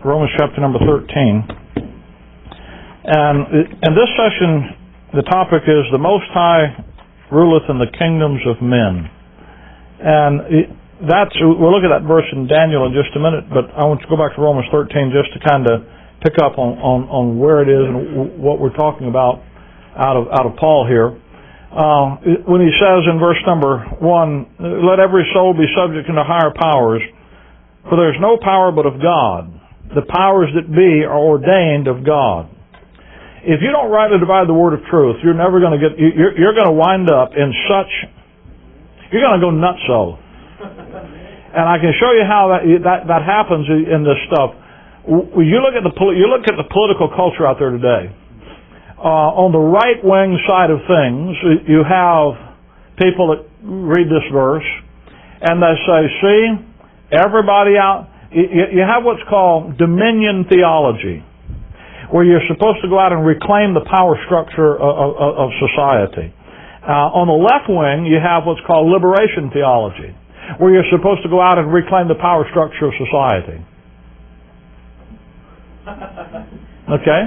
Romans chapter number 13. And in this session, the topic is the Most High ruleth in the kingdoms of men. And we'll look at that verse in Daniel in just a minute, but I want to go back to Romans 13 just to kind of pick up on where it is and what we're talking about out of Paul here. When he says in verse number 1, let every soul be subject unto higher powers, for there is no power but of God. The powers that be are ordained of God. If you don't rightly divide the word of truth, you're never going to get. You're going to wind up in such. You're going to go nutso. And I can show you how that happens in this stuff. You look at the political culture out there today. On the right wing side of things, you have people that read this verse and they say, "See, everybody out." You have what's called dominion theology, where you're supposed to go out and reclaim the power structure of society. On the left wing, you have what's called liberation theology, where you're supposed to go out and reclaim the power structure of society. Okay?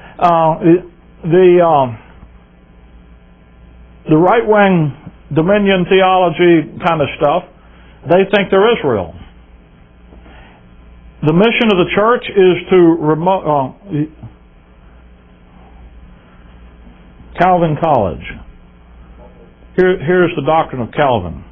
The right wing dominion theology kind of stuff, they think they're Israel. The mission of the church is to Calvin College. Here's the doctrine of Calvin.